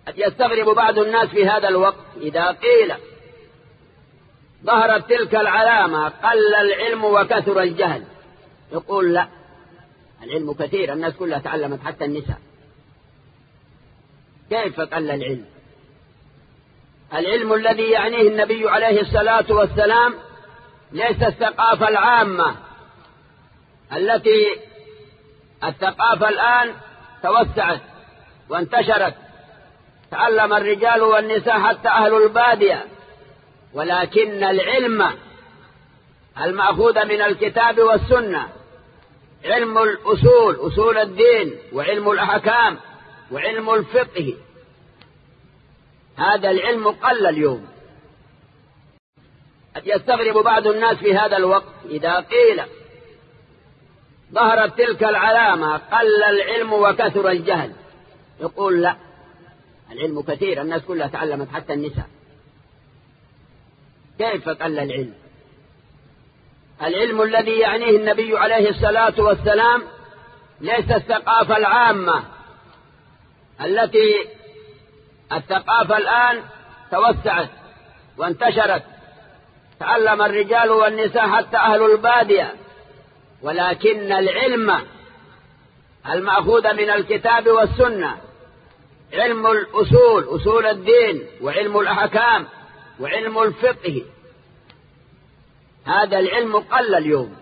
قد يستغرب بعض الناس في هذا الوقت إذا قيل ظهرت تلك العلامة قل العلم وكثر الجهل، يقول لا، العلم كثير، الناس كلها تعلمت حتى النساء. كيف قل العلم؟ العلم الذي يعنيه النبي عليه الصلاة والسلام ليس الثقافة العامة الثقافة الآن توسعت وانتشرت، تعلم الرجال والنساء حتى أهل البادية، ولكن العلم المأخوذ من الكتاب والسنة، علم الأصول، أصول الدين، وعلم الأحكام، وعلم الفقه، هذا العلم قل اليوم. قد يستغرب بعض الناس في هذا الوقت إذا قيل ظهرت تلك العلامة قل العلم وكثر الجهل، يقول لا، العلم كثير، الناس كلها تعلمت حتى النساء. كيف قل العلم؟ العلم الذي يعنيه النبي عليه الصلاة والسلام ليس الثقافة العامة الثقافة الآن توسعت وانتشرت، تعلم الرجال والنساء حتى أهل البادية، ولكن العلم المأخوذ من الكتاب والسنة، علم الأصول، أصول الدين، وعلم الأحكام، وعلم الفقه، هذا العلم قل اليوم.